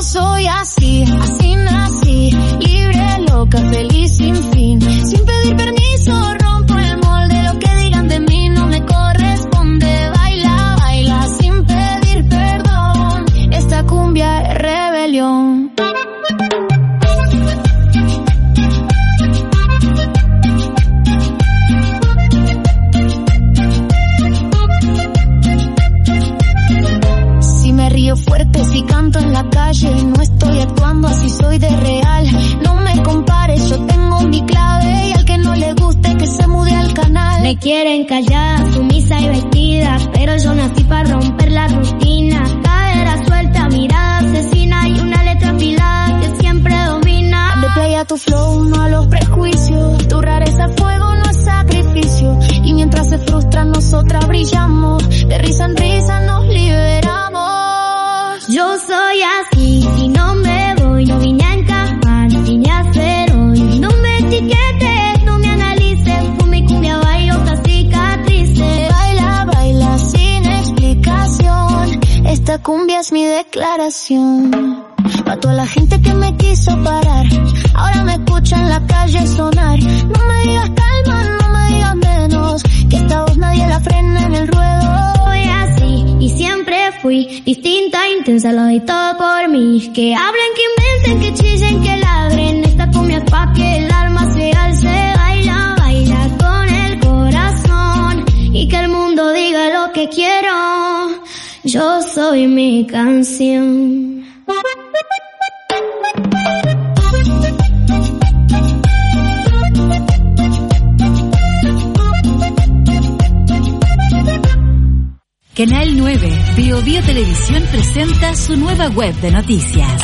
soy así, así nací, libre, loca, feliz, sin fin. Sin pedir permiso, rompo el molde, lo que digan de mí no me corresponde. Baila, baila, sin pedir perdón, esta cumbia es rebelión. Fuerte si canto en la calle, no estoy actuando así, soy de real. No me compares, yo tengo mi clave y al que no le guste que se mude al canal. Me quieren callada, sumisa y vestida, pero yo nací para romper la rutina. Cadera suelta, mirada asesina y una letra afilada que siempre domina. Dale play a tu flow, no a los prejuicios. Tu rareza fuego no es sacrificio. Y mientras se frustran nosotras brillamos, de risa en risa nos liberamos. Yo soy así, si no me voy, no vine a encajar, vine a ser hoy. No me etiquetes, no me analices, con mi cumbia bailo otras cicatrices. Baila, baila sin explicación, esta cumbia es mi declaración. Pa' toda la gente que me quiso parar, ahora me escucha en la calle sonar. No me digas calma, no me digas menos, que esta voz nadie la frena en el ruedo. Soy así y siempre fui distinta, intensa, lo doy todo por mí. Que hablen, que inventen, que chillen, que ladren. Esta cumbia es pa' que el alma se alce. Baila, baila con el corazón y que el mundo diga lo que quiero. Yo soy mi canción. Canal 9, Bio Televisión presenta su nueva web de noticias,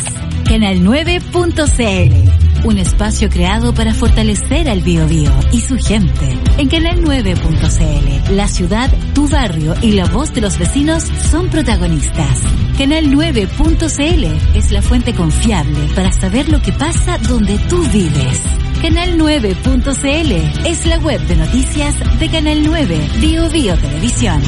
canal9.cl, un espacio creado para fortalecer al Biobío y su gente. En canal9.cl, la ciudad, tu barrio y la voz de los vecinos son protagonistas. Canal9.cl es la fuente confiable para saber lo que pasa donde tú vives. Canal9.cl es la web de noticias de Canal 9, Bio Televisión.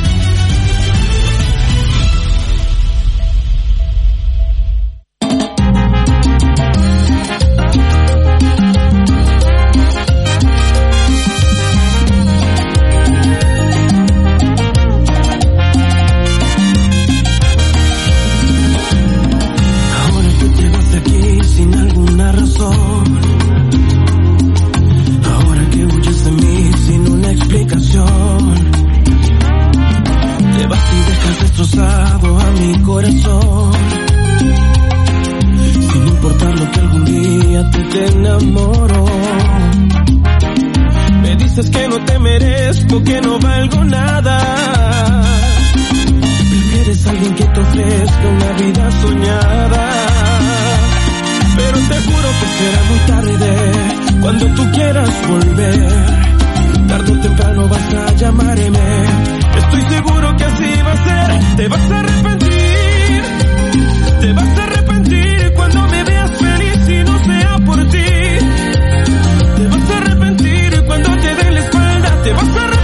Que no valgo nada. Prefieres a alguien que te ofrezca una vida soñada. Pero te juro que será muy tarde cuando tú quieras volver. Tarde o temprano vas a llamarme. Estoy seguro que así va a ser. Te vas a arrepentir. Te vas a arrepentir cuando me veas feliz y no sea por ti. Te vas a arrepentir cuando te dé la espalda. Te vas a arrepentir.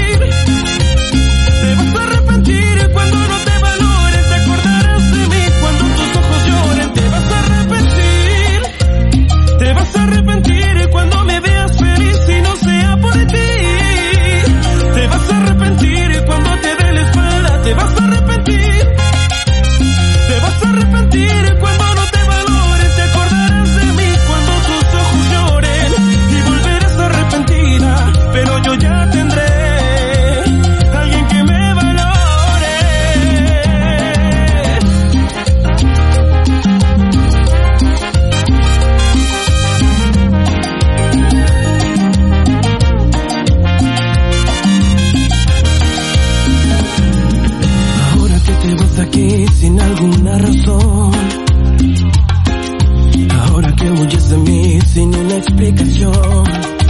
Te vas a arrepentir cuando no te valoren. Te acordarás de mí cuando tus ojos lloren. Te vas a arrepentir. Te vas a arrepentir cuando me veas feliz y no sea por ti. Te vas a arrepentir cuando te dé la espalda. Te vas a arrepentir. Te vas a arrepentir cuando no te valoren. Te acordarás de mí cuando tus ojos lloren. Y volverás arrepentida, pero yo ya tendré alguien que me valore. Ahora que te vas de aquí sin alguna razón, ahora que huyes de mí sin una explicación,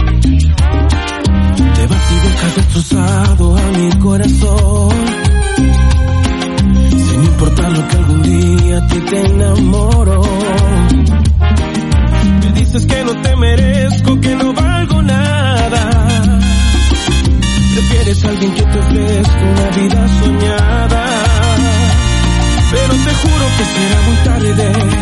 te vas y dejas destrozado a mi corazón. Sin importar lo que algún día a ti te enamoro. Me dices que no te merezco, que no valgo nada. Prefieres a alguien que te ofrezca una vida soñada. Pero te juro que será muy tarde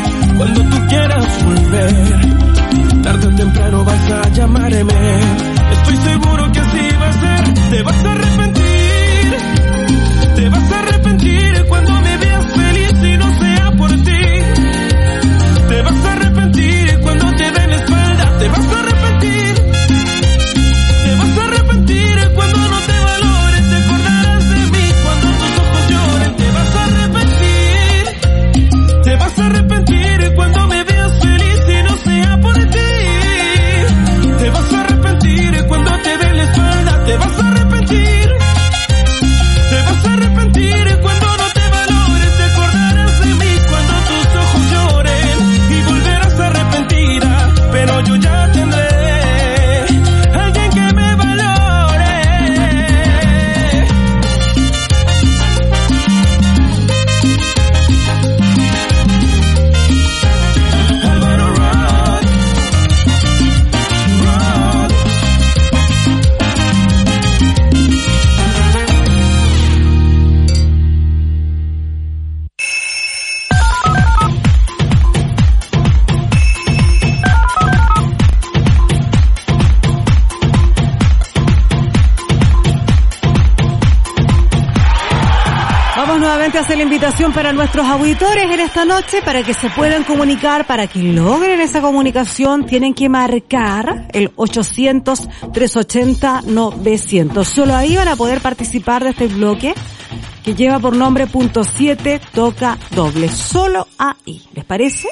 que hace la invitación para nuestros auditores en esta noche para que se puedan comunicar, para que logren esa comunicación, tienen que marcar el 800-380-900. Solo ahí van a poder participar de este bloque que lleva por nombre punto 7 toca doble. Solo ahí. ¿Les parece?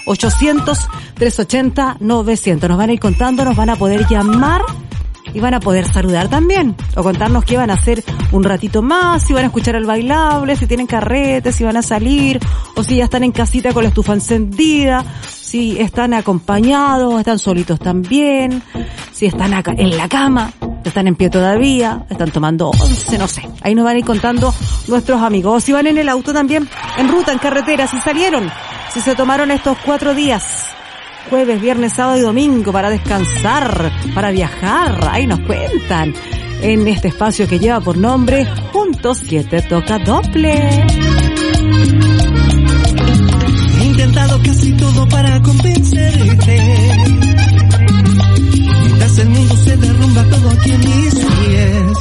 800-380-900. Nos van a ir contando, nos van a poder llamar y van a poder saludar también. O contarnos qué van a hacer un ratito más, si van a escuchar el bailable, si tienen carretes, si van a salir, o si ya están en casita con la estufa encendida, si están acompañados, están solitos también, si están acá en la cama, están en pie todavía, están tomando once, no sé. Ahí nos van a ir contando nuestros amigos. O si van en el auto también, en ruta, en carretera, si salieron, si se tomaron estos 4 días, jueves, viernes, sábado y domingo, para descansar, para viajar. Ahí nos cuentan en este espacio que lleva por nombre punto 7 toca doble. He intentado casi todo para convencerte, mientras el mundo se derrumba todo aquí en mis pies.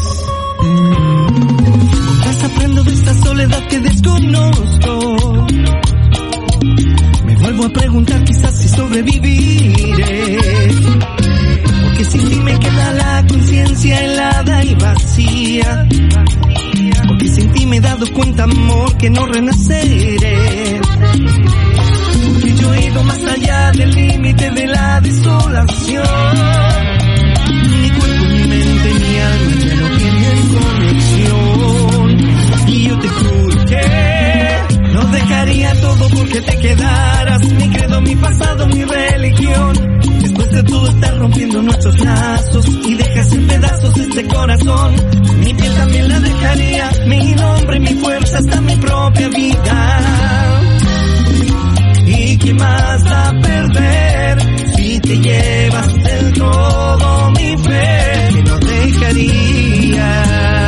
Mientras aprendo de esta soledad que desconozco, me vuelvo a preguntar quizás si sobreviviré, porque sin ti me queda la conciencia helada y vacía, porque sin ti me he dado cuenta, amor, que no renaceré, porque yo he ido más allá del límite de la desolación. Mi cuerpo, mi mente, mi alma ya no tienen conexión, y yo te juro que no dejaría todo porque te quedaras, mi credo, mi pasado, mi religión. Después de todo estar rompiendo nuestros lazos y dejas en pedazos este corazón, mi piel también la dejaría, mi nombre, mi fuerza, hasta mi propia vida. ¿Y qué más a perder si te llevas del todo mi fe? Que no dejaría.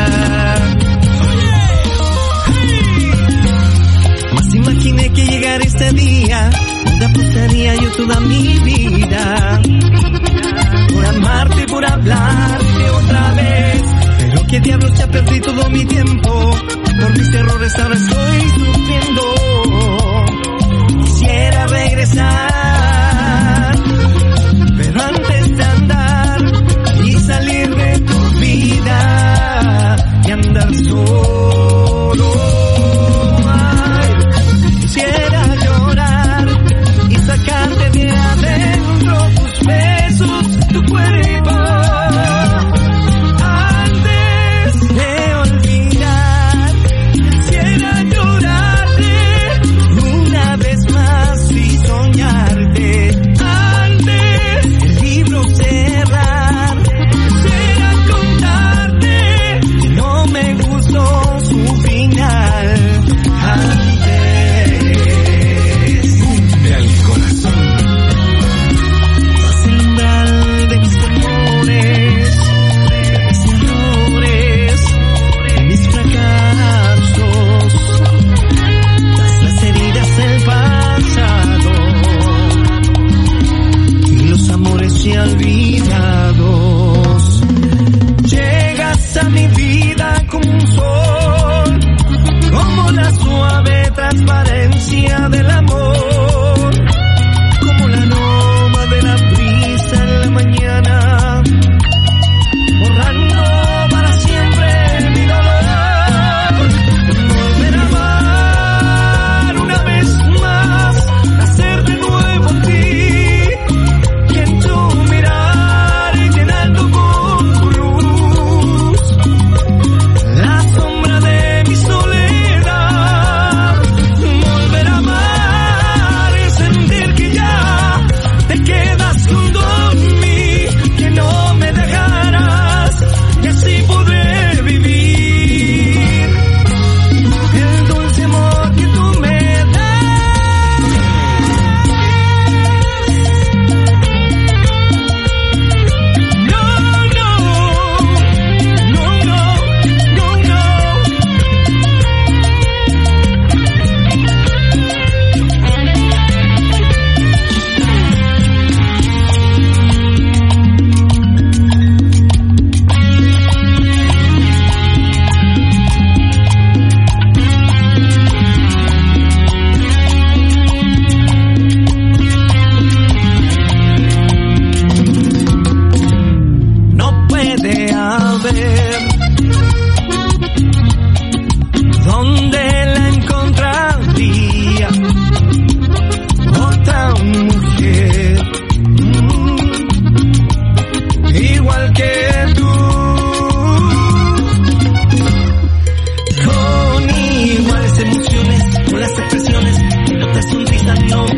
Imaginé que llegara este día donde apostaría yo toda mi vida por amarte, por hablarte otra vez. Pero qué diablos, ya perdí todo mi tiempo, por mis errores ahora estoy sufriendo. Quisiera regresar, pero antes de andar y salir de tu vida y andar solo, quisiera llorar y sacarte de adentro tus besos, tu cuerpo, antes de olvidar. Quisiera llorarte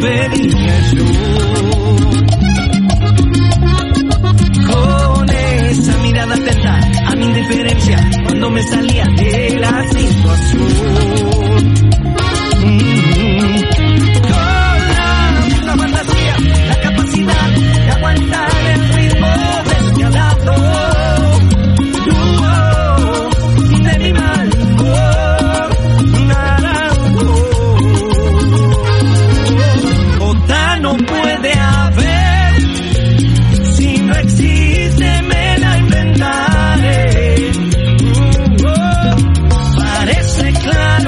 volvería yo. Con esa mirada atenta a mi indiferencia cuando me salía de la situación. Con la fantasía, la capacidad de aguantar el ritmo despiadado de mi mal humor. Otra no puede haber, si no existe me la inventaré. Parece claro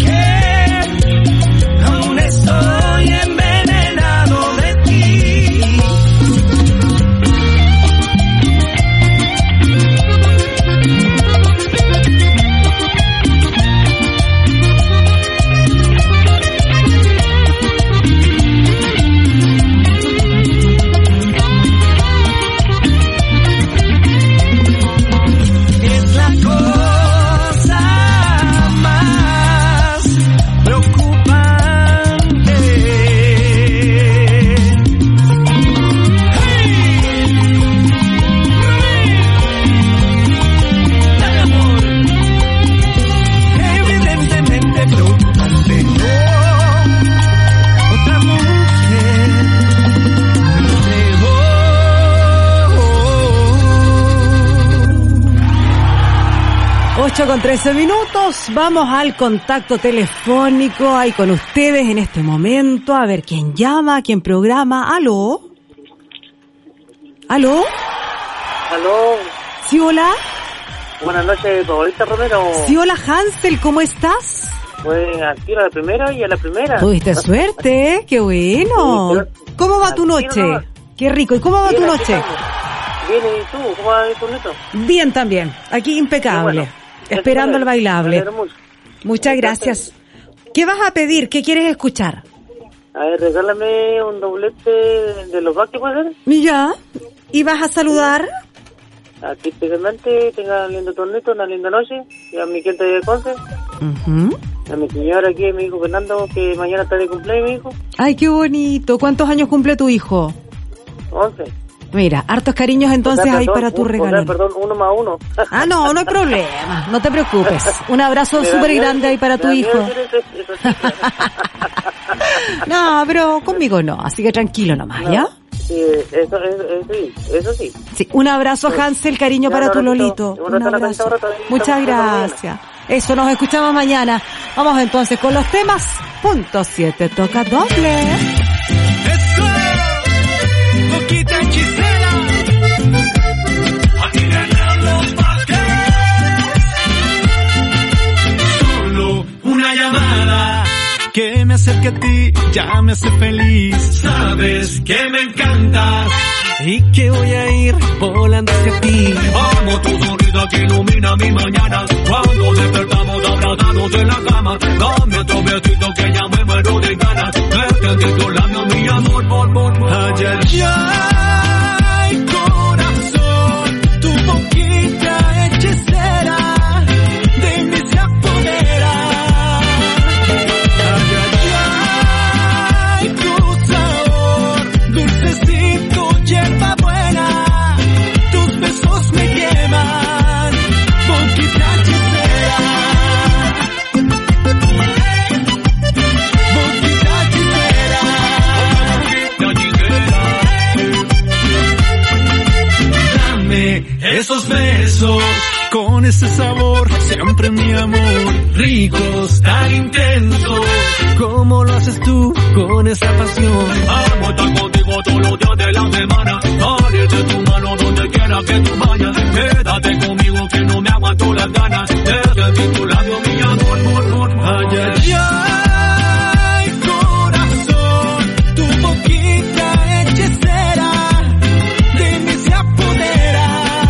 que aún estoy envenenado de ti. Es la cosa más preocupante. Dale, amor. Evidentemente preocupante, no. Otra mujer llegó. 8:13. Vamos al contacto telefónico ahí con ustedes en este momento. A ver quién llama, quién programa. ¿Aló? ¿Aló? Aló, ¿Sí, hola? buenas noches, Paulita Romero. ¿Sí, hola, Hansel? ¿Cómo estás? Pues aquí a la primera y a la primera. Tuviste suerte, ¿eh? ¡Qué bueno! Sí, ¿Cómo va tu noche? nomás. ¡Qué rico! ¿Y cómo va tu Bien, aquí noche? estamos. Bien, ¿y tú? ¿Cómo va tu neto? Bien también. Aquí impecable. Qué bueno. Esperando el Me bailable. alegro mucho. Muchas gracias. ¿Qué vas a pedir? ¿Qué quieres escuchar? A ver, regálame un doblete de los Bucky, ¿puede ser? Ya. ¿Y vas a saludar? Aquí especialmente, tenga un lindo tornito, una linda noche. Y a mi cliente de Conce, Ujú. a mi señora aquí, mi hijo Fernando, que mañana está de cumpleaños, mi hijo. Ay, qué bonito. ¿Cuántos años cumple tu hijo? 11. Mira, hartos cariños entonces O sea, ahí perdón, para tu o sea, regalo. perdón, 1 más 1. Ah, no, no hay problema. No te preocupes. Un abrazo Me da súper miedo grande ahí para tu me da hijo. miedo decir eso, sí, No, pero conmigo no. Así que tranquilo nomás, ¿ya? sí, eso sí. Sí, un abrazo, Hansel, cariño Ya, para un tu abracito. Lolito. Un Un abrazo a la abrazo. cantadora, todavía Muchas estamos escuchando gracias. Eso, nos escuchamos mañana. Vamos entonces con los temas. Punto 7, toca doble. Eso, poquita hechicera. Aquí ganan los Vázquez. Solo una llamada que me acerque a ti, ya me hace feliz. Sabes que me encantas y que voy a ir volando hacia ti. Amo tu sonrisa que ilumina mi mañana. Cuando despertamos abrazados en la cama, dame otro besito que ya me muero de ganas. Verte entre tus labios, mi amor, por. Ay, ay, corazón, tu boquita hechicera de mí se apodera. Ay, tu sabor, dulcecito, hierba buena, tus besos me queman, boquita hechicera, boquita hechicera, dame esos besos con ese sabor, siempre mi amor, ricos, tan intensos, como lo haces tú con esa pasión. Amo estar contigo todos los días de la semana, daré tu mano donde quiera que tú vayas, quédate conmigo que no me aguanto las ganas, de sentir tu labio, mi amor, ay, ay, ay, corazón, tu boquita hechicera de mí se apodera.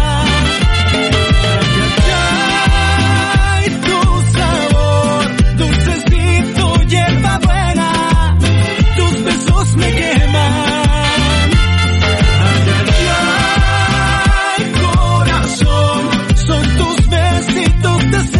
Ay, tu sabor, dulcecito, hierba buena, tus besos me queman. Ay, corazón, son tus besitos de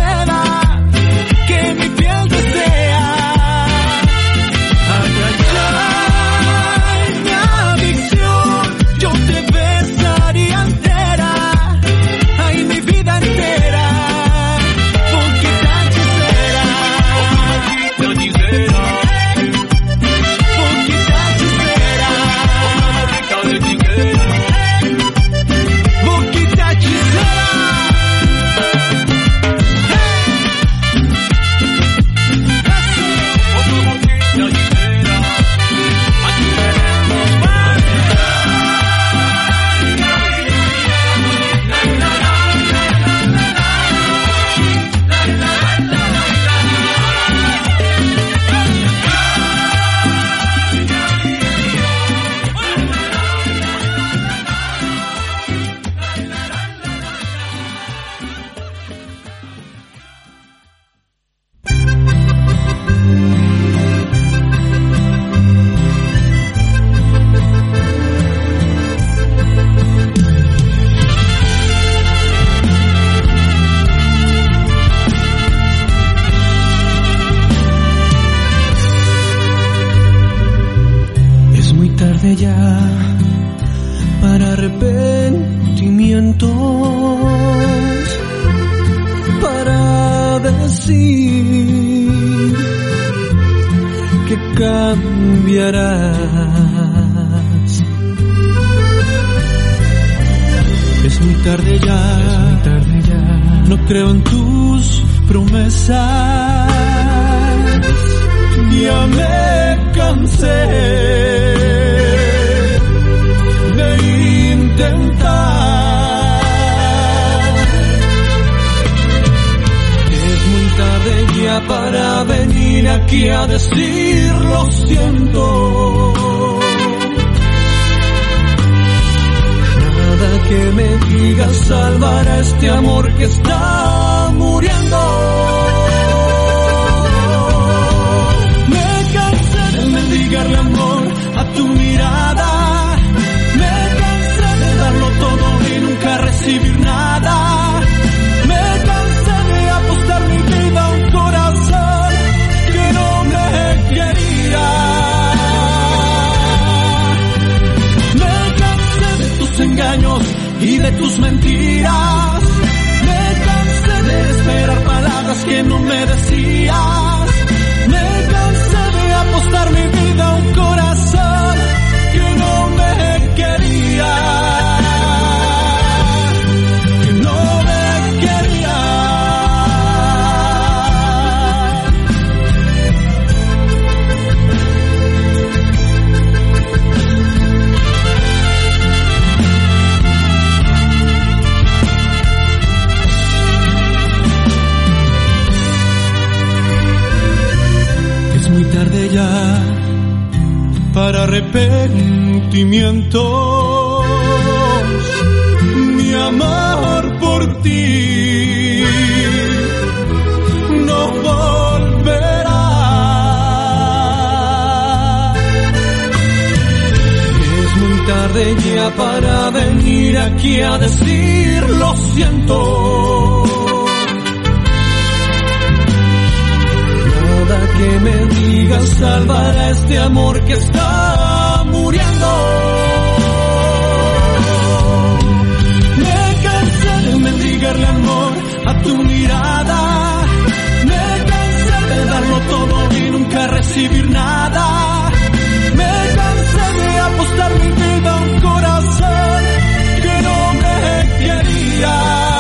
tarde ya para arrepentimientos, para decir que cambiarás. Es muy tarde ya, no creo en tus promesas, ya me cansé de intentar. Es muy tarde ya para venir aquí a decir lo siento. Nada que me digas salvará este amor que está muriendo. Me cansé de mendigarle amor a tu mirada. Me cansé de darlo todo y nunca recibir nada. Me cansé de apostar mi vida a un corazón que no me quería. Me cansé de tus engaños y de tus mentiras. Me cansé de esperar palabras que no me decías. Me cansé de apostar mi vida a un corazón que no me quería. Que no me quería. Es muy tarde ya para arrepentimientos. Mi amor por ti no volverá. Es muy tarde ya para venir aquí a decir lo siento. Nada que me digas salvará este amor que está muriendo. Me cansé de mendigarle amor a tu mirada. Me cansé de darlo todo y nunca recibir nada. Me cansé de apostar mi vida a un corazón que no me quería.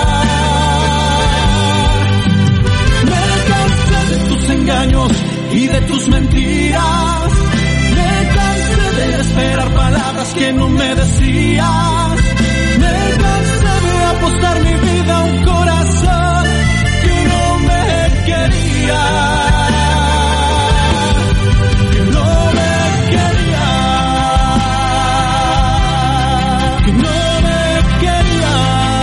Engaños y de tus mentiras. Me cansé de esperar palabras que no me decías. Me cansé de apostar mi vida a un corazón que no me quería. Que no me quería. Que no me quería.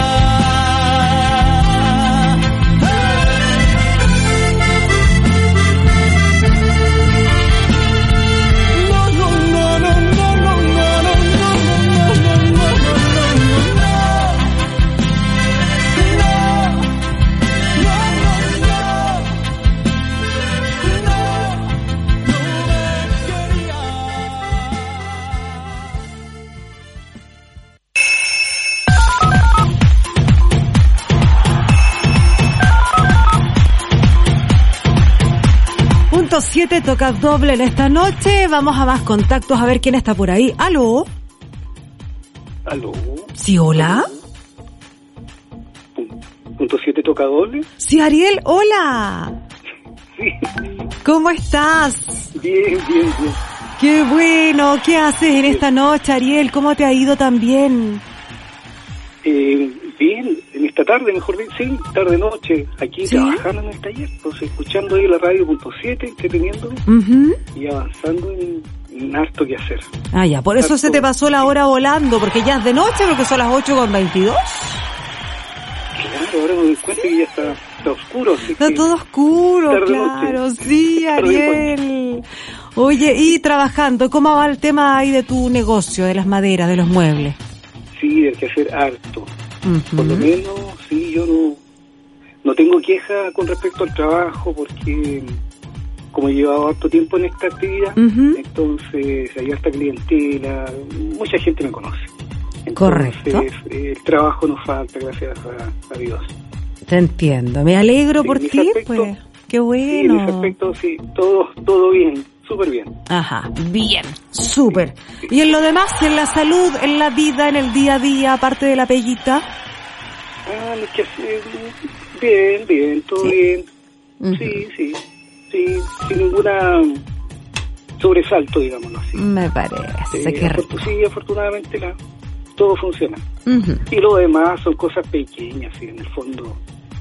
Punto 7 toca doble en esta noche. Vamos a más contactos a ver quién está por ahí. ¿Aló? ¿Aló? Sí, hola. ¿Punto 7 toca doble? Sí, Ariel, hola. Sí. ¿Cómo estás? Bien. Qué bueno. ¿Qué haces en esta noche, Ariel? ¿Cómo te ha ido también? Bien, en esta tarde, mejor dicho, sí, tarde-noche, aquí ¿Sí? trabajando en el taller, pues escuchando ahí la radio punto 7, entreteniéndome y avanzando en harto que hacer. Ah, ya, por eso se te pasó la hora volando, porque ya es de noche, porque son las 8:22. Claro, ahora me doy cuenta que ya está oscuro. Así Está que todo oscuro, tarde-noche. claro, sí, Ariel. Oye, y trabajando, ¿cómo va el tema ahí de tu negocio, de las maderas, de los muebles? Sí, hay que hacer harto. Uh-huh. Por lo menos, sí, yo no tengo queja con respecto al trabajo porque como he llevado harto tiempo en esta actividad, entonces hay harta clientela, mucha gente me conoce. Entonces, correcto. El trabajo nos falta, gracias a Dios. Te entiendo, me alegro por ti, aspecto, pues. Qué bueno. Sí, en ese aspecto, sí, todo bien, súper bien. Ajá, bien, súper. ¿Y en lo demás, en la salud, en la vida, en el día a día, aparte de la peguita? Bien, todo bien. Sí, sin ninguna sobresalto, digámoslo así. Me parece que sí, afortunadamente todo funciona. Y lo demás son cosas pequeñas, ¿sí? En el fondo.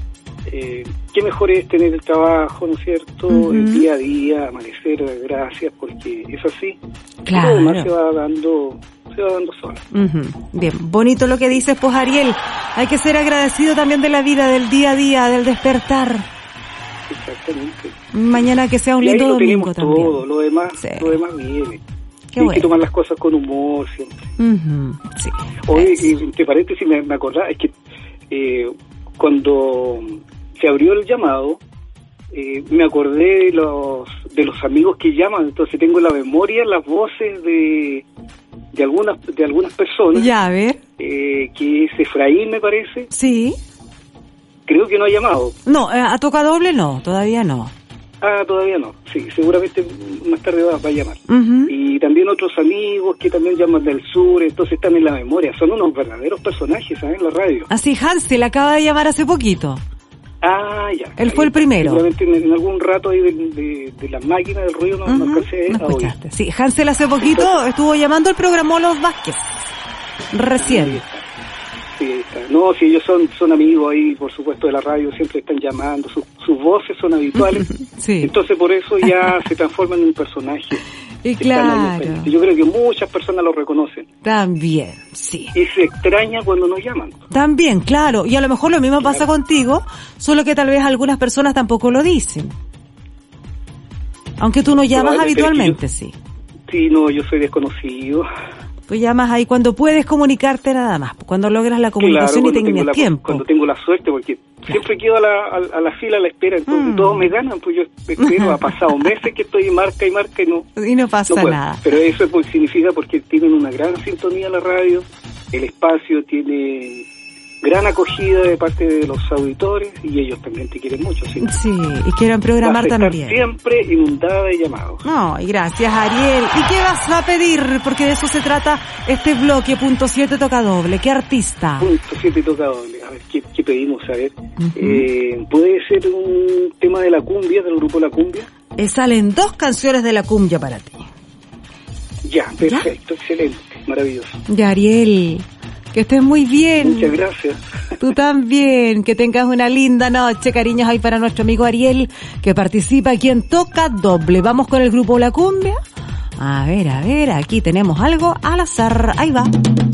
Qué mejor es tener el trabajo, ¿no es cierto? El día a día, amanecer, gracias, porque es así. Claro. Y lo demás se va dando solo. Bien, bonito lo que dices, pues Ariel. Hay que ser agradecido también de la vida, del día a día, del despertar. Exactamente. Mañana que sea un lindo domingo también. Todo, lo demás viene. Qué hay bueno. que tomar las cosas con humor siempre. Sí. Oye, entre paréntesis me acordaba, es que cuando se abrió el llamado, me acordé de los amigos que llaman, entonces tengo en la memoria las voces de algunas personas. Ya, a ver. Que es Efraín, me parece. Sí. Creo que no ha llamado. No, a toca doble no, todavía no. Todavía no. Sí, seguramente más tarde va a llamar. Y también otros amigos que también llaman del sur, entonces están en la memoria. Son unos verdaderos personajes, ¿sabes? En la radio. Así, Hansel acaba de llamar hace poquito. Ya. Él fue el primero. Seguramente en algún rato ahí de la máquina del ruido no alcancé a oír. Sí, Hansel hace poquito estuvo llamando, el programó Los Vázquez. Recién. Sí, ahí está. No, si ellos son amigos ahí, por supuesto, de la radio, siempre están llamando, sus voces son habituales. Sí. Entonces por eso ya se transforman en un personaje. Y claro. Yo creo que muchas personas lo reconocen. También, sí. Y se extraña cuando nos llaman. También, claro. Y a lo mejor lo mismo pasa contigo, solo que tal vez algunas personas tampoco lo dicen. Aunque tú no llamas habitualmente, sí. Sí, no, yo soy desconocido. Tú llamas ahí cuando puedes comunicarte nada más, cuando logras la comunicación y tengas tiempo. Cuando tengo la suerte, porque siempre quedo a la fila, a la espera, entonces todos me ganan, pues yo espero, ha pasado meses que estoy marca y no pasa nada. Pero eso significa porque tienen una gran sintonía en la radio, el espacio tiene gran acogida de parte de los auditores y ellos también te quieren mucho, ¿sí? Sí, y quieren programar también. Siempre inundada de llamados. No, y gracias, Ariel. ¿Y qué vas a pedir? Porque de eso se trata este bloque, punto 7 toca doble. ¿Qué artista? Punto 7 toca doble. A ver, ¿qué pedimos? A ver. ¿Puede ser un tema de la cumbia, del grupo La Cumbia? Salen 2 canciones de la cumbia para ti. Ya, perfecto, excelente, maravilloso. Ya, Ariel. Que estés muy bien. Muchas gracias. Tú también. Que tengas una linda noche. Cariños ahí para nuestro amigo Ariel, que participa aquí en Toca Doble. Vamos con el grupo La Cumbia. A ver, aquí tenemos algo al azar. Ahí va.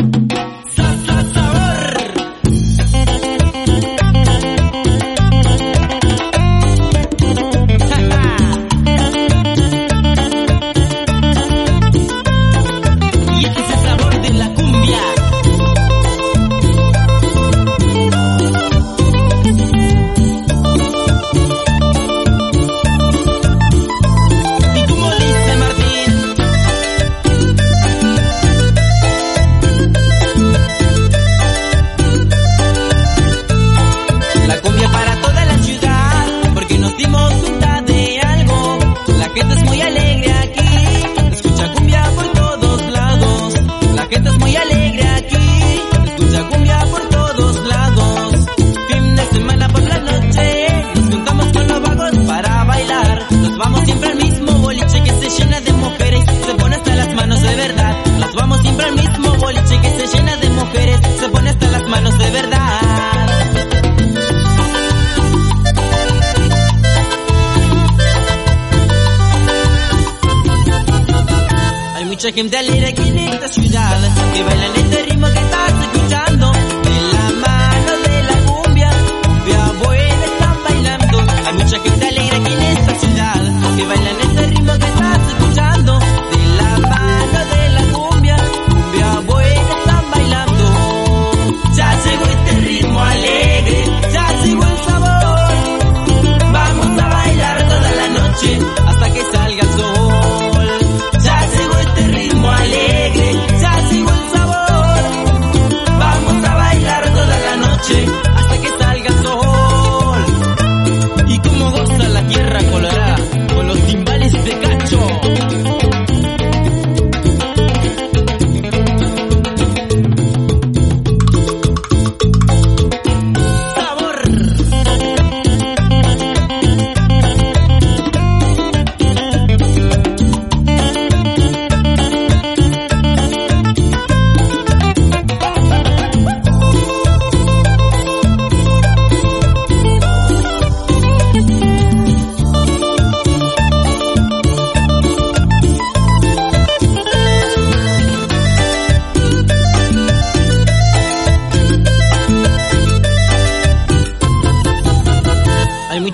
Mucha gente alegre aquí en esta ciudad, que bailan este ritmo que estás escuchando. De la mano de la cumbia, cumbia buena están bailando. Hay mucha gente alegre aquí en esta ciudad, que bailan este ritmo que estás escuchando. De la mano de la cumbia, cumbia buena están bailando. Ya llegó este ritmo alegre, ya llegó el sabor. Vamos a bailar toda la noche, hasta que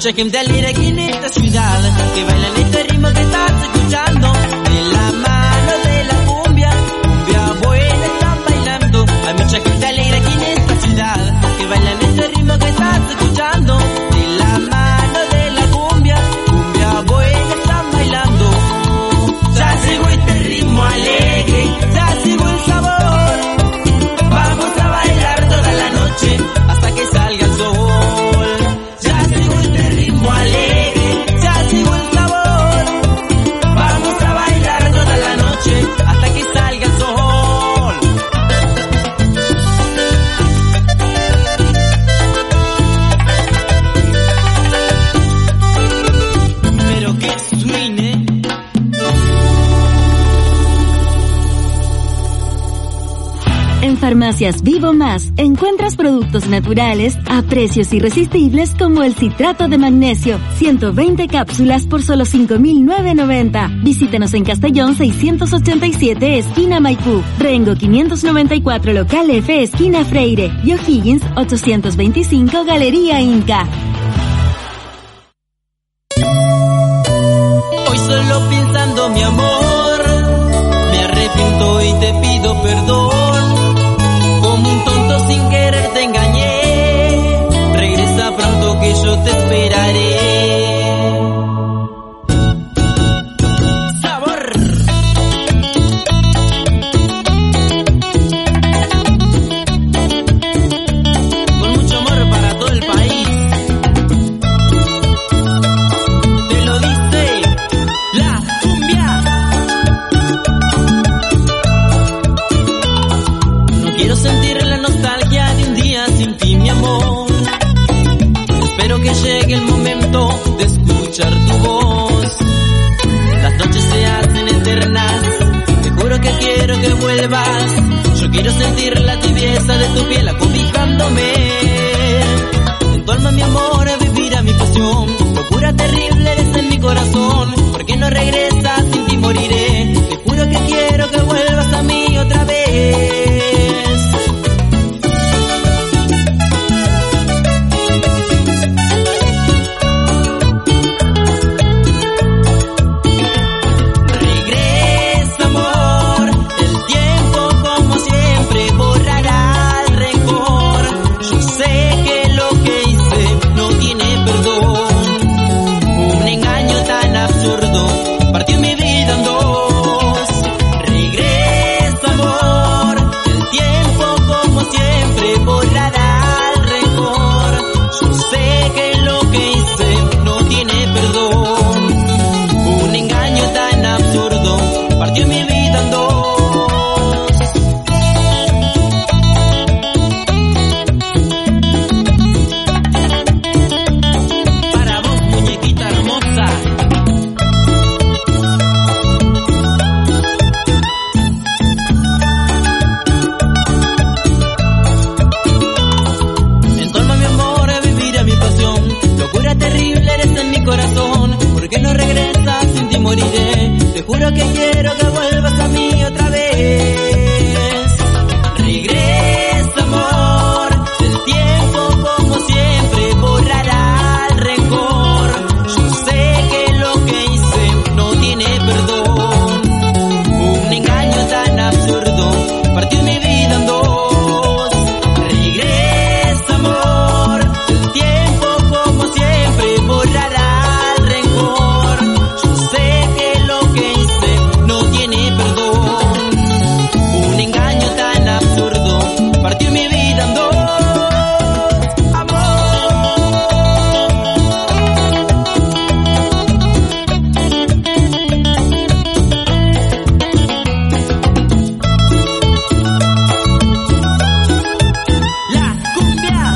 mucha gente alegre aquí en esta ciudad que bailan este ritmo que estás escuchando. De la mano de la cumbia buena están bailando. Hay mucha gente alegre aquí en esta ciudad que bailan este ritmo que estás escuchando. De la mano de la cumbia buena están bailando. Ya llegó este ritmo alegre, ya llegó el sabor. Vamos a bailar toda la noche hasta que salga el sol. Ya llegó este ritmo alegre, ya llegó el sabor. Vamos a bailar toda la noche hasta que salga el sol. Pero que suene. En Farmacias Vivo Más encuentras productos naturales a precios irresistibles como el citrato de magnesio, 120 cápsulas por solo 5.990. Visítanos en Castellón 687, esquina Maipú, Rengo 594, local F, esquina Freire, y O'Higgins 825, Galería Inca. Hoy solo pensando mi amor, me arrepiento y te pido perdón. Como un tonto sin querer te engañé. Regresa pronto que yo te esperaré. Sabor. Con mucho amor para todo el país. Te lo dice la cumbia. No quiero sentir la nostalgia de un día sin ti, mi amor. Espero que llegue el momento de escuchar tu voz. Las noches se hacen eternas, te juro que quiero que vuelvas. Yo quiero sentir la tibieza de tu piel acobijándome. En tu alma, mi amor, vivirá mi pasión. Locura terrible eres en mi corazón. ¿Por qué no regresas? Sin ti moriré. Te juro que quiero que vuelvas a mí otra vez. Regresa, amor, el tiempo como siempre borrará el rencor. Yo sé que lo que hice no tiene perdón. Un engaño tan absurdo partió mi vida en dos. Regresa, amor, el tiempo como siempre borrará el rencor. Yo sé que lo que hice no tiene perdón. Un engaño tan absurdo partió mi vida en dos. Para vos, muñequita hermosa. En torno a mi amor vivirá mi pasión. Locura terrible eres en mi corazón. ¿Por qué no regresas? Sin ti moriré. Te juro que quiero que vuelvas a mí otra vez. Regresa, amor, el tiempo como siempre borrará el rencor. Yo sé que lo que hice no tiene perdón. Un engaño tan absurdo partió mi vida en dos. Regresa, amor, el tiempo como siempre borrará el rencor. Yo sé que lo que hice no tiene perdón. Un engaño tan absurdo partió mi vida en dos. Amor. La cumbia.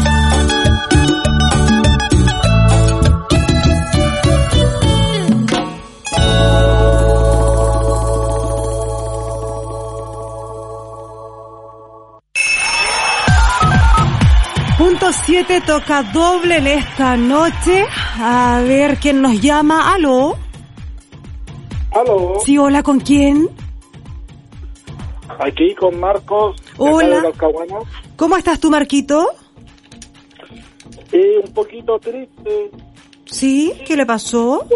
Punto 7 toca doble en esta noche. A ver quién nos llama. ¿Aló? Aló, Sí, hola, ¿con quién? aquí con Marcos. de Hola. acá de Talcahuano. ¿Cómo estás tú, Marquito? Un poquito triste. ¿Sí? ¿Qué le pasó?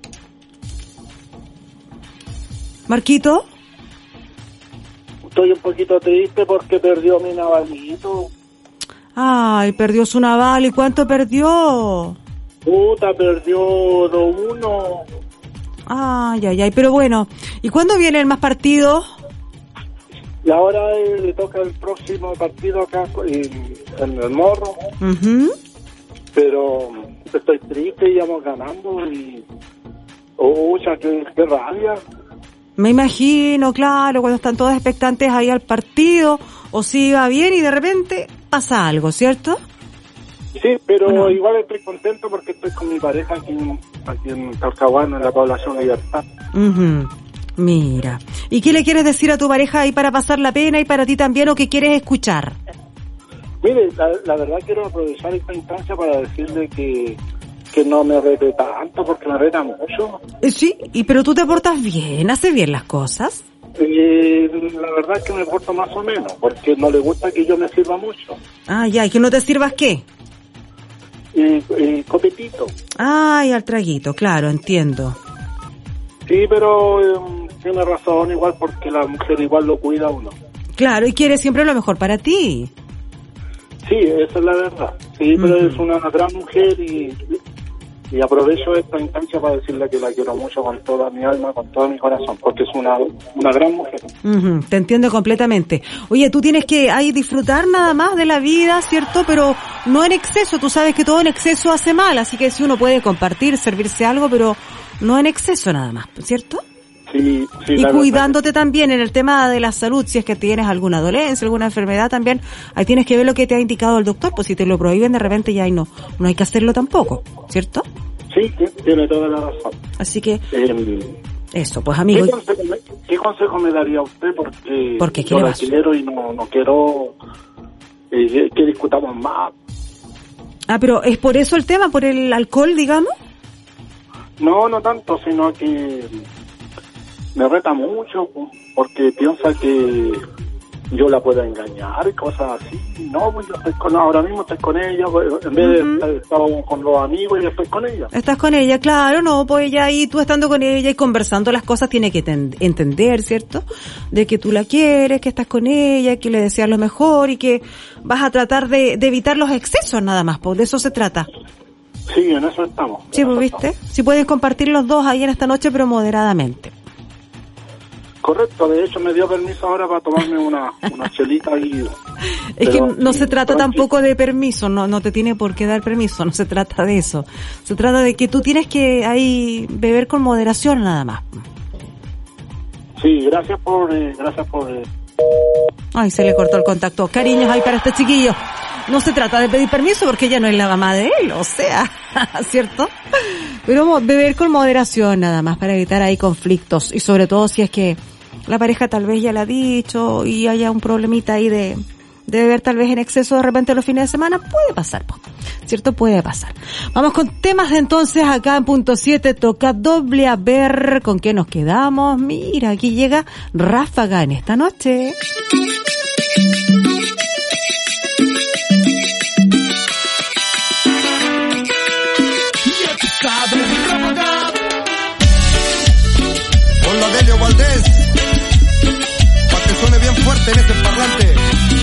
¿Marquito? Estoy un poquito triste porque perdió mi navalito. Ay, perdió su naval. ¿Y cuánto perdió? Puta, perdió 2-1. Ay, pero bueno. ¿Y cuándo vienen más partidos? Y ahora le toca el próximo partido acá en el Morro. Uh-huh. Pero estoy triste, íbamos ganando y... qué rabia. Me imagino, claro, cuando están todos expectantes ahí al partido, o si va bien y de repente pasa algo, ¿cierto? Sí, pero igual estoy contento porque estoy con mi pareja aquí en Talcahuano, en la población Libertad. Uh-huh. Mira. ¿Y qué le quieres decir a tu pareja ahí para pasar la pena y para ti también, o qué quieres escuchar? Mire, la verdad quiero aprovechar esta instancia para decirle que no me rete tanto, porque me reta mucho. Sí, pero tú te portas bien, haces bien las cosas. La verdad es que me porto más o menos, porque no le gusta que yo me sirva mucho. ¿Y que no te sirvas qué? Copetito. Y al traguito, claro, entiendo. Sí, pero tiene razón igual, porque la mujer igual lo cuida a uno. Claro, y quiere siempre lo mejor para ti. Sí, esa es la verdad. Sí, pero es una gran mujer y aprovecho esta instancia para decirle que la quiero mucho con toda mi alma, con todo mi corazón, porque es una gran mujer. Uh-huh, te entiendo completamente. Oye, tú tienes que ahí disfrutar nada más de la vida, ¿cierto? Pero no en exceso. Tú sabes que todo en exceso hace mal, así que si uno puede compartir, servirse algo, pero no en exceso nada más, ¿cierto? Sí, y cuidándote también en el tema de la salud, si es que tienes alguna dolencia, alguna enfermedad también, ahí tienes que ver lo que te ha indicado el doctor, pues si te lo prohíben de repente ya no hay que hacerlo tampoco, ¿cierto? Sí, tiene toda la razón. Así que, eso, pues amigo. ¿Qué consejo me daría usted? Porque yo la quiero y no quiero que discutamos más. Pero ¿es por eso el tema, por el alcohol, digamos? No tanto, sino que me reta mucho, porque piensa que yo la puedo engañar y cosas así. No, pues yo ahora mismo estoy con ella, en vez de estar con los amigos, y estoy con ella. Estás con ella, claro, no, pues ella ahí, tú estando con ella y conversando las cosas, tiene que entender, ¿cierto? De que tú la quieres, que estás con ella, que le deseas lo mejor y que vas a tratar de evitar los excesos nada más, pues de eso se trata. Sí, en eso estamos. Sí, pues viste, si pueden compartir los dos ahí en esta noche, pero moderadamente. Correcto, de hecho me dio permiso ahora para tomarme una chelita y... Es que no se trata tampoco de permiso, no te tiene por qué dar permiso, no se trata de eso. Se trata de que tú tienes que ahí beber con moderación nada más. Sí, gracias por... Ay, se le cortó el contacto. Cariños ahí para este chiquillo. No se trata de pedir permiso porque ella no es la mamá de él, o sea, ¿cierto? Pero beber con moderación nada más para evitar ahí conflictos y sobre todo si es que la pareja tal vez ya le ha dicho y haya un problemita ahí de beber tal vez en exceso de repente los fines de semana, puede pasar, ¿cierto? Puede pasar. Vamos con temas de entonces acá en punto 7, toca doble a ver con qué nos quedamos. Mira, aquí llega Ráfaga en esta noche. Hola Delio Valdés, para que suene bien fuerte en este parlante.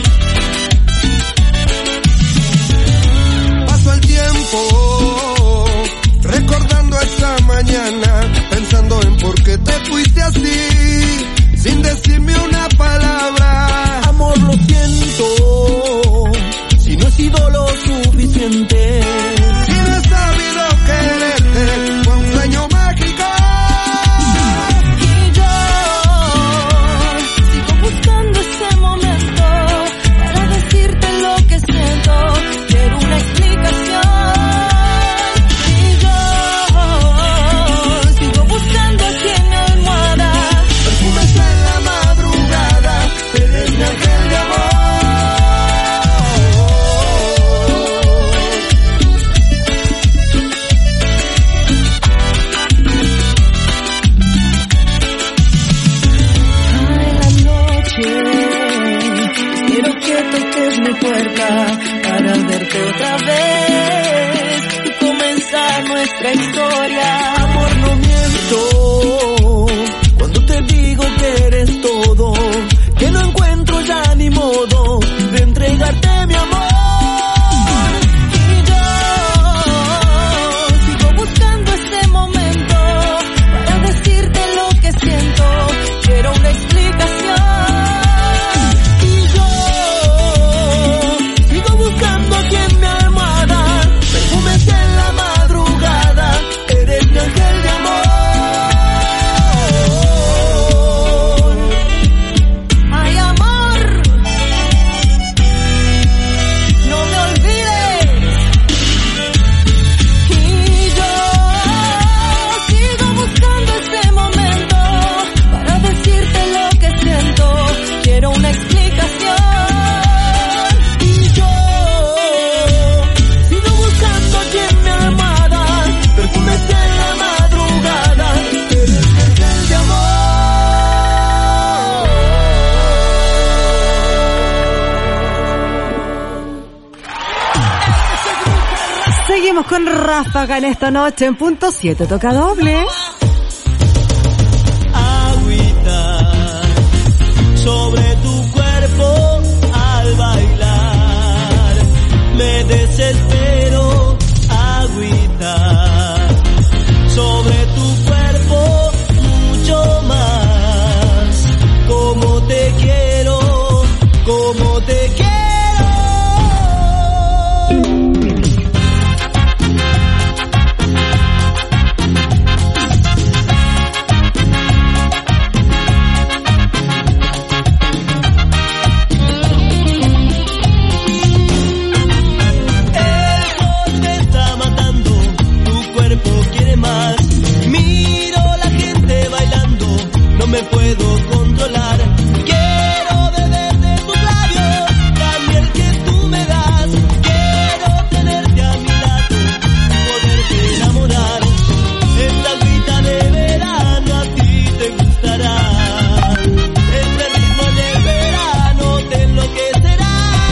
Paso el tiempo recordando esa mañana, pensando en por qué te fuiste así, sin decirme una palabra. Amor, lo siento, si no he sido lo suficiente. Si no he sabido quererte, fue un sueño mágico. Y yo otra historia. Amor, no miento cuando te digo que eres todo, que no encuentro ya ni modo de entregarte mi amor. Y yo sigo buscando ese momento para decirte lo que siento. Quiero una explicación. Y yo sigo buscando a quien me almohada, perfumes en la madrugada, eres mi ángel de amor. Ay, amor, no me olvides. Y yo sigo buscando ese momento para decirte lo que siento. Quiero una explicación. Y yo sigo buscando a quien me almohada, perfumes en la madrugada, eres mi ángel de amor. Seguimos con Ráfaga en esta noche en punto 7, toca doble. Agüita sobre tu cuerpo al bailar, me desespero. Agüita sobre tu cuerpo mucho más, como te quiero, como te quiero. Me puedo controlar, quiero beber de tus labios, la miel que tú me das, quiero tenerte a mi lado, poderte enamorar, esta agüita de verano a ti te gustará, este ritmo de verano te enloquecerá.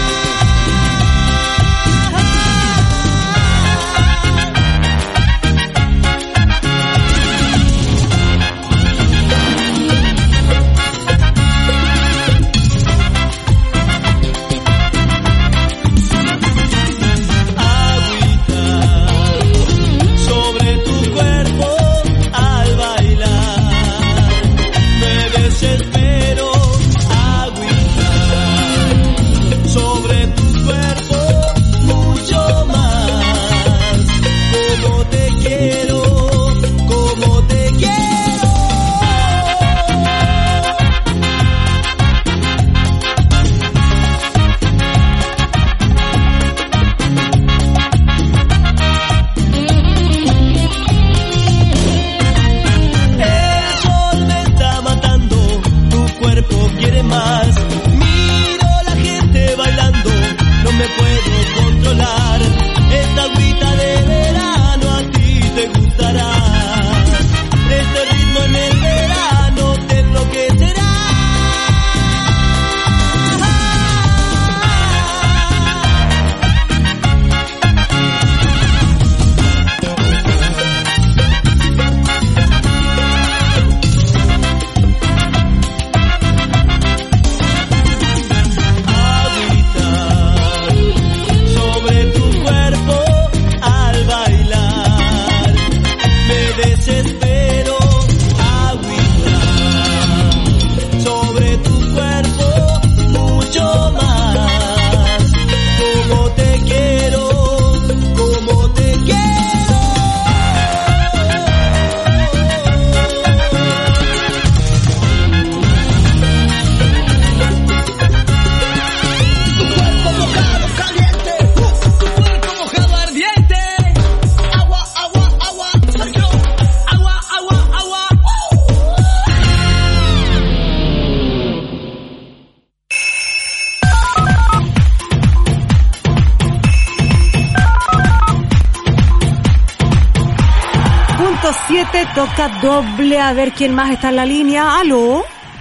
Toca doble, a ver quién más está en la línea. ¿Aló?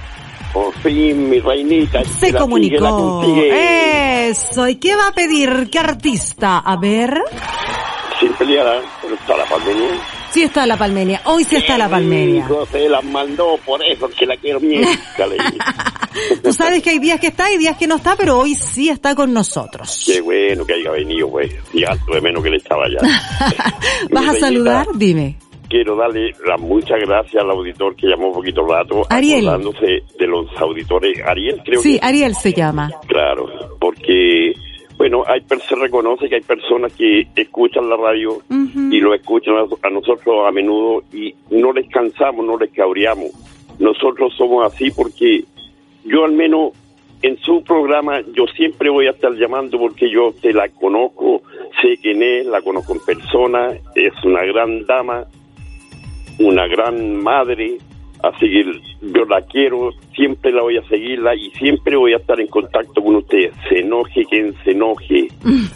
Por fin, mi reinita. Se comunicó. Eso. ¿Y qué va a pedir? ¿Qué artista? A ver. sin pelear, pero está la Palmenia. Sí está la Palmenia, hoy sí está la Palmenia. Se las mandó, por eso que la quiero bien. Tú sabes que hay días que está y días que no está, pero hoy sí está con nosotros. Qué bueno que haya venido, güey. Y alto de menos que le estaba allá. ¿Vas a saludar? Dime. Quiero darle las muchas gracias al auditor que llamó un poquito rato. Ariel. Acordándose de los auditores. Ariel, creo que... Sí, Ariel se llama. Claro, porque... Bueno, se reconoce que hay personas que escuchan la radio y lo escuchan a nosotros a menudo y no les cansamos, no les cabreamos. Nosotros somos así porque yo al menos en su programa yo siempre voy a estar llamando porque yo te la conozco, sé quién es, la conozco en persona, es una gran dama, una gran madre. Así que yo la quiero, siempre la voy a seguirla y siempre voy a estar en contacto con ustedes. Se enoje quien se enoje.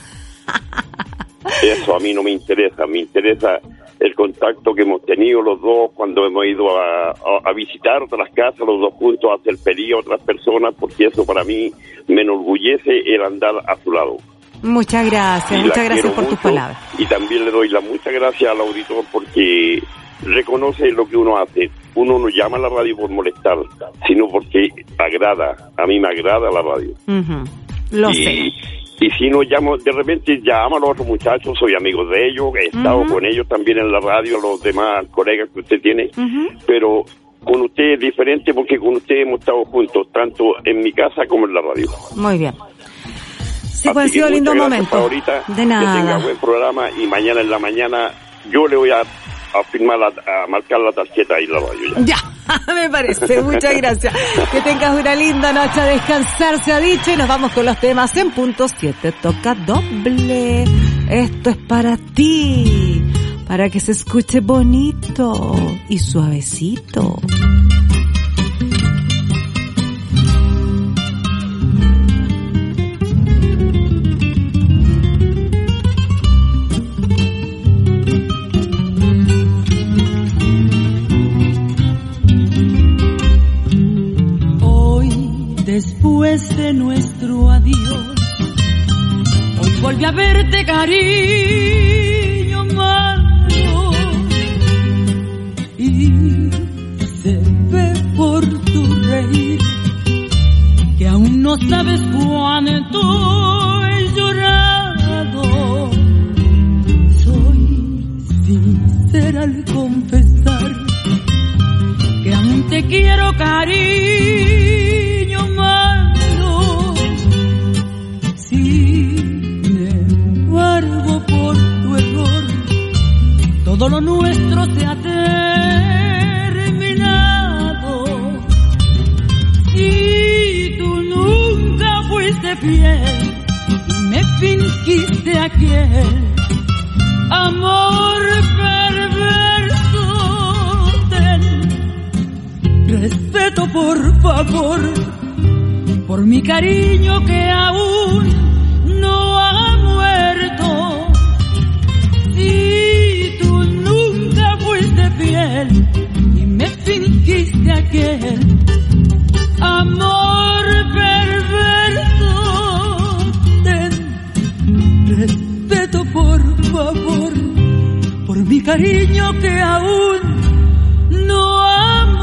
Eso a mí no me interesa. Me interesa el contacto que hemos tenido los dos cuando hemos ido a visitar otras casas, los dos juntos, a hacer pedir a otras personas, porque eso para mí me enorgullece el andar a su lado. Muchas gracias por tus palabras. Y también le doy las muchas gracias al auditor porque reconoce lo que uno hace. Uno no llama a la radio por molestar, sino porque agrada. A mí me agrada la radio. Lo sé. Y si no llamo, de repente llamo a los otros muchachos, soy amigo de ellos, he estado con ellos también en la radio, los demás colegas que usted tiene, pero con usted es diferente porque con usted hemos estado juntos, tanto en mi casa como en la radio. Muy bien. Sí, pues ha sido lindo momento. Ahorita, de nada. Que tenga buen programa y mañana en la mañana yo le voy a firmar, a marcar la tarjeta y la radio ya. Ya, me parece. Muchas gracias. Que tengas una linda noche, a descansar se ha dicho y nos vamos con los temas en punto 7. Toca doble. Esto es para ti, para que se escuche bonito y suavecito. Después de nuestro adiós, hoy volví a verte, cariño malo, y se ve por tu reír que aún no sabes cuánto he llorado. Soy sincera al confesar que aún te quiero, cariño malo. Sin embargo, por tu error, todo lo nuestro se ha terminado. Y tú nunca fuiste fiel y me fingiste aquel amor perverso. Respeto, por favor, por mi cariño que aún no ha muerto. Si tú nunca fuiste fiel y me fingiste aquel amor perverso, ten respeto, por favor, por mi cariño que aún no ha muerto.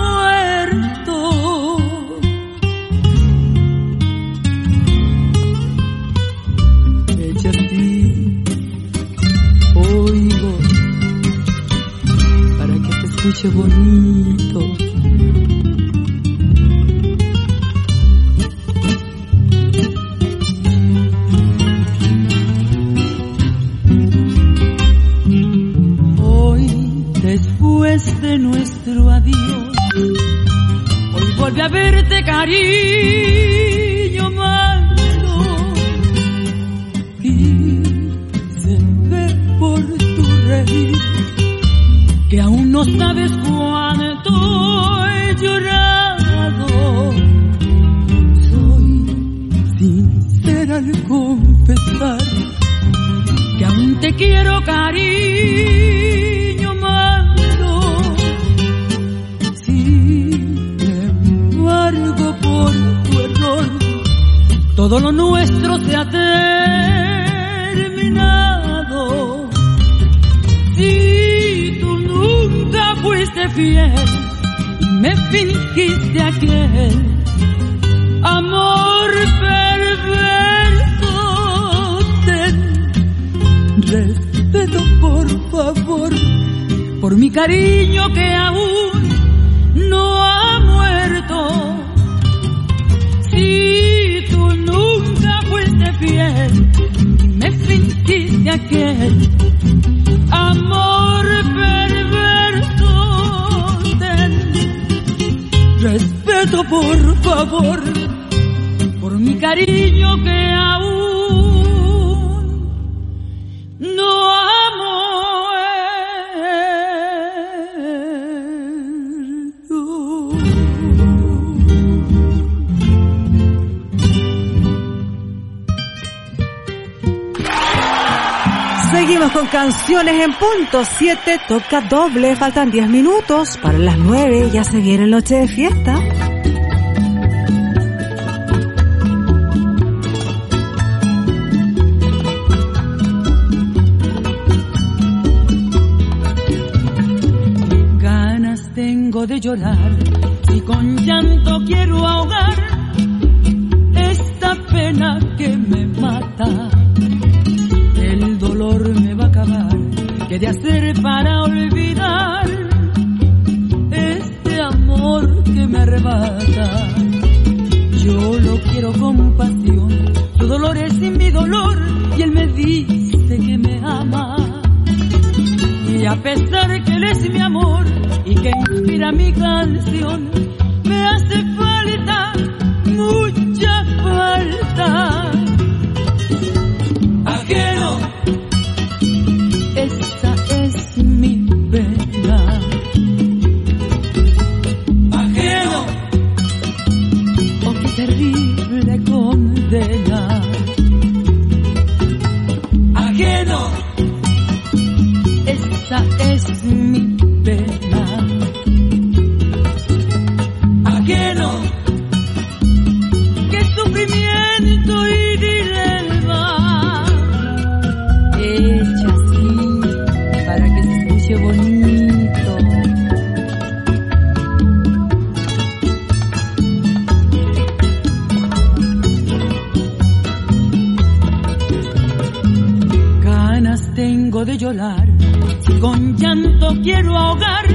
Hecha así, oigo, para que se escuche bonito. Hoy, después de nuestro adiós, hoy volví a verte, cariño malo, y se ve por tu reír que aún no sabes cuánto he llorado. Soy sincera al confesar que aún te quiero, cariño malo. Sin embargo, por tu error, todo lo nuestro se ha terminado. fiel y me fingiste aquel amor perverso. Ten respeto, por favor, por mi cariño que aún no ha muerto. Si tú nunca fuiste fiel y me fingiste aquel amor perverso, ten respeto, por favor, por mi cariño que aún no ha muerto. Seguimos con canciones en punto. 7 toca doble. Faltan 10 minutos para las 9. Ya se viene noche de fiesta. Ganas tengo de llorar y con llanto quiero ahogar esta pena que me mata. El dolor me va a acabar. ¿Qué de hacer para olvidar este amor que me arrebata? Yo lo quiero con pasión. Su dolor es mi dolor y él me dice que me ama. Y a pesar que él es mi amor y que inspira mi canción, me hace falta, mucha falta. Ajeno, esa es mi pena. Ajeno, oh qué terrible condena. Ajeno, esa es mi pena. Ajeno, qué sufrimiento y dilema. Hecha así para que se escuche bonito. Ganas tengo de llorar, con llanto quiero ahogar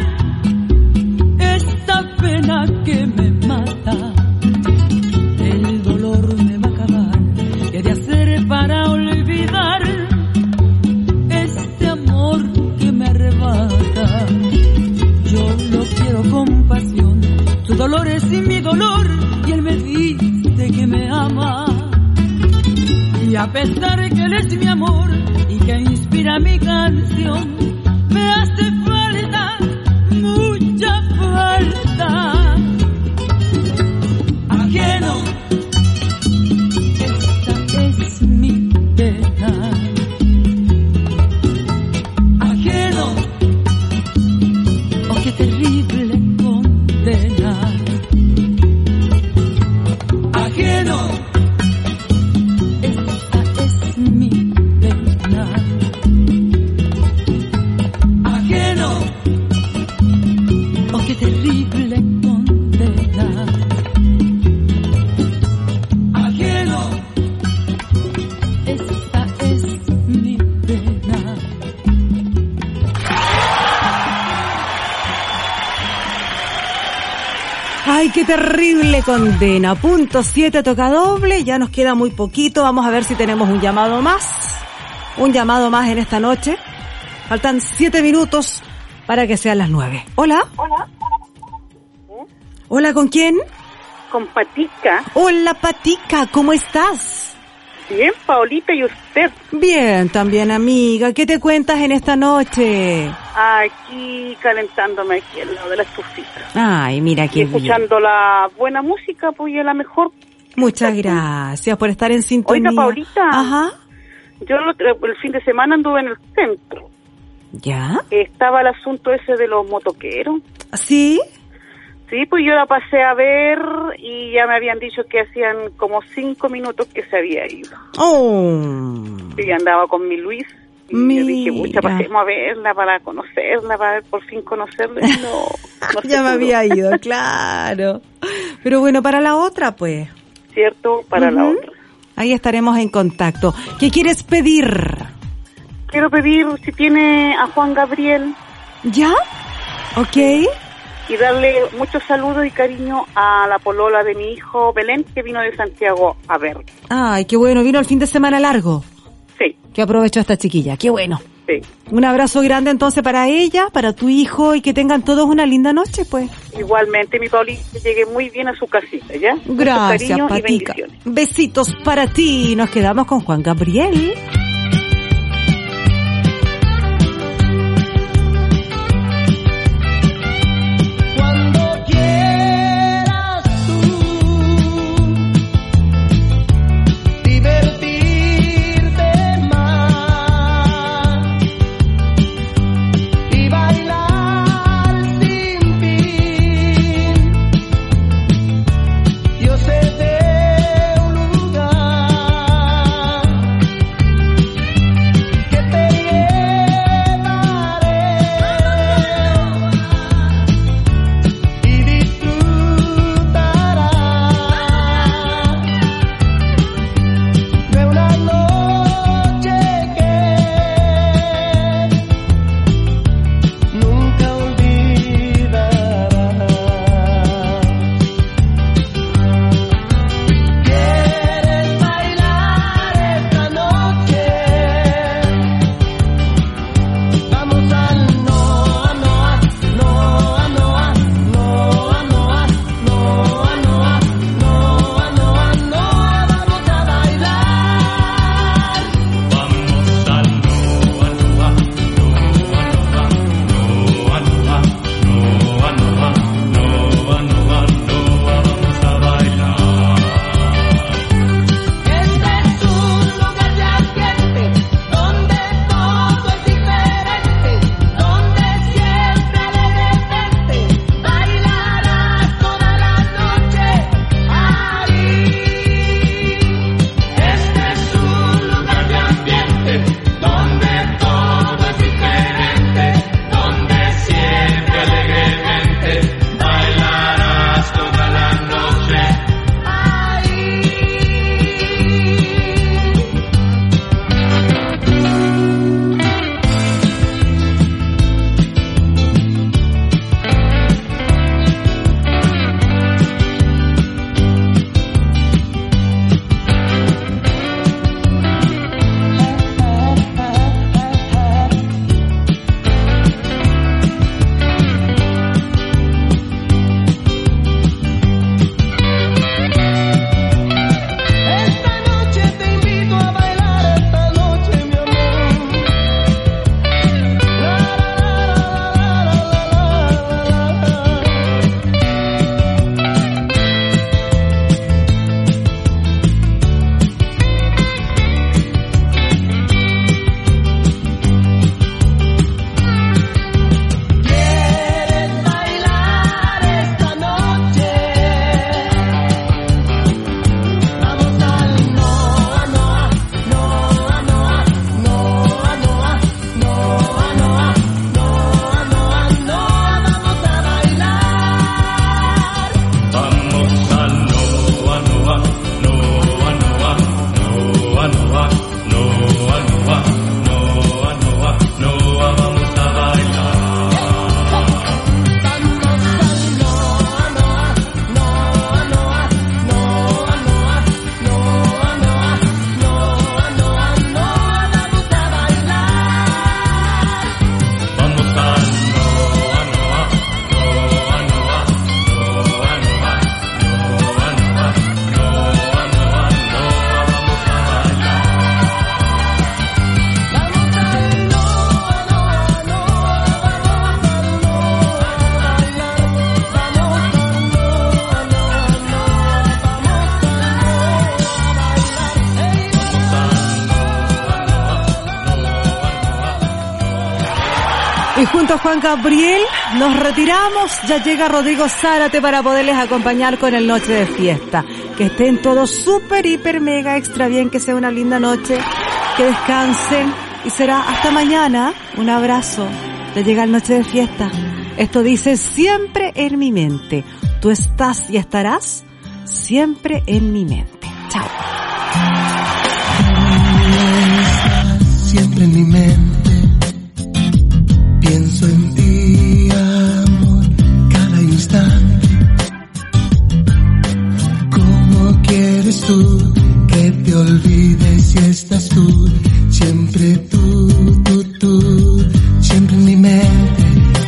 esta pena que me mata. El dolor me va a acabar. ¿Qué de hacer para olvidar este amor que me arrebata? Yo lo quiero con pasión. Su dolor es mi dolor y él me dice que me ama. Y a pesar que él es mi amor y que inspira mi canción, me hace falta, mucha falta. Ajeno, esta es mi pena. Ajeno, oh qué terrible condena. Ajeno, esta es mi pena. Ajeno, oh qué terrible condena. Ajeno, esta es mi pena. Ay, qué terrible condena. Punto 7 toca doble. Ya nos queda muy poquito. Vamos a ver si tenemos un llamado más. Un llamado más en esta noche. Faltan 7 minutos para que sean las 9. Hola. Hola. Hola, ¿con quién? Con Patica. Hola, Patica, ¿cómo estás? Bien, Paulita, ¿y usted? Bien, también, amiga. ¿Qué te cuentas en esta noche? Aquí calentándome aquí al lado de la estufita. Ay, mira qué bien. Escuchando la buena música, pues, y la mejor. Muchas gracias por estar en sintonía. Oiga, Paulita. Ajá. Yo el fin de semana anduve en el centro. ¿Ya? Estaba el asunto ese de los motoqueros. ¿Sí? Sí, pues yo la pasé a ver y ya me habían dicho que hacían como 5 minutos que se había ido. Oh. Y andaba con mi Luis. Y yo dije, pucha, pasemos a verla para conocerla, para por fin conocerla. Y no ya me había ido, claro. Pero bueno, para la otra, pues. Cierto, para la otra. Ahí estaremos en contacto. ¿Qué quieres pedir? Quiero pedir si tiene a Juan Gabriel. ¿Ya? Ok. Y darle muchos saludos y cariño a la polola de mi hijo Belén, que vino de Santiago a verlo. Ay, qué bueno, vino el fin de semana largo. Sí. Que aprovechó esta chiquilla, qué bueno. Sí. Un abrazo grande entonces para ella, para tu hijo, y que tengan todos una linda noche, pues. Igualmente, mi Paulita, que llegue muy bien a su casita, ¿ya? Gracias, Patica. Besitos para ti. Nos quedamos con Juan Gabriel. Y junto a Juan Gabriel nos retiramos. Ya llega Rodrigo Zárate para poderles acompañar con el Noche de Fiesta. Que estén todos súper, hiper, mega, extra bien, que sea una linda noche, que descansen Y será hasta mañana. Un abrazo. Ya llega la noche de fiesta. Esto dice siempre en mi mente. Tú estás y estarás siempre en mi mente. Chao. Siempre en mi mente. Pienso en ti, amor, cada instante. ¿Cómo quieres tú que te olvides si estás tú? Siempre tú, siempre en mi mente.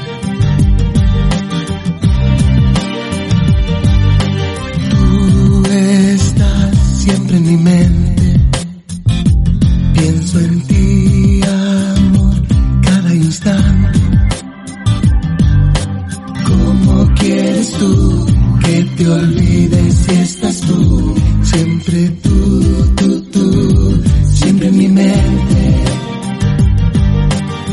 Tú estás siempre en mi mente. Pienso en ti, amor, cada instante. ¿Cómo quieres tú que te olvides si estás tú? Siempre tú, siempre en mi mente.